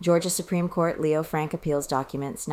Georgia Supreme Court Leo Frank Appeals Documents,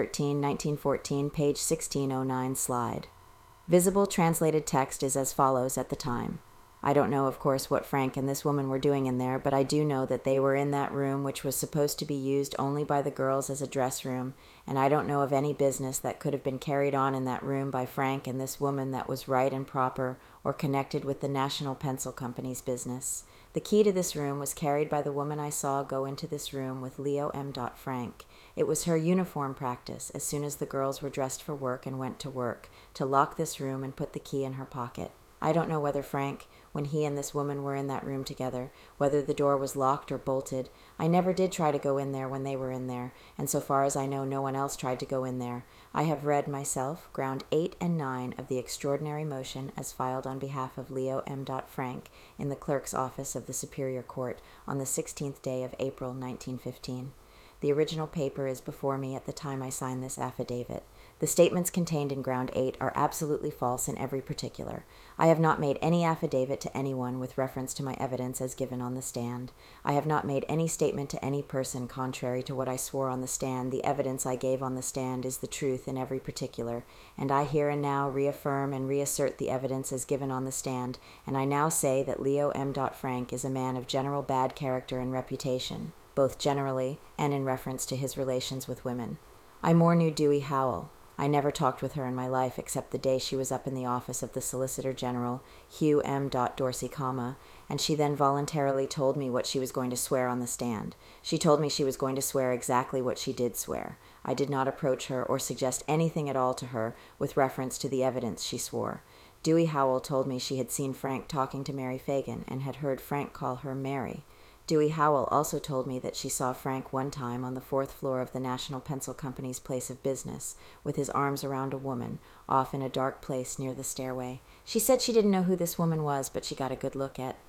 1913-1914, page 1609, slide. Visible translated text is as follows at the time. I don't know, of course, what Frank and this woman were doing in there, but I do know that they were in that room, which was supposed to be used only by the girls as a dress room, and I don't know of any business that could have been carried on in that room by Frank and this woman that was right and proper or connected with the National Pencil Company's business. The key to this room was carried by the woman I saw go into this room with Leo M. Frank. It was her uniform practice, as soon as the girls were dressed for work and went to work, to lock this room and put the key in her pocket. I don't know whether Frank, when he and this woman were in that room together, whether the door was locked or bolted. I never did try to go in there when they were in there, and so far as I know, no one else tried to go in there. I have read myself ground 8 and 9 of the extraordinary motion as filed on behalf of Leo M. Frank in the clerk's office of the Superior Court on the 16th day of April, 1915. The original paper is before me at the time I signed this affidavit. The statements contained in Ground 8 are absolutely false in every particular. I have not made any affidavit to anyone with reference to my evidence as given on the stand. I have not made any statement to any person contrary to what I swore on the stand. The evidence I gave on the stand is the truth in every particular, and I here and now reaffirm and reassert the evidence as given on the stand, and I now say that Leo M. Frank is a man of general bad character and reputation, both generally and in reference to his relations with women. I more knew Dewey Howell. I never talked with her in my life except the day she was up in the office of the Solicitor General, Hugh M. Dorsey, and she then voluntarily told me what she was going to swear on the stand. She told me she was going to swear exactly what she did swear. I did not approach her or suggest anything at all to her with reference to the evidence she swore. Dewey Howell told me she had seen Frank talking to Mary Fagan and had heard Frank call her Mary. Dewey Howell also told me that she saw Frank one time on the 4th floor of the National Pencil Company's place of business, with his arms around a woman, off in a dark place near the stairway. She said she didn't know who this woman was, but she got a good look at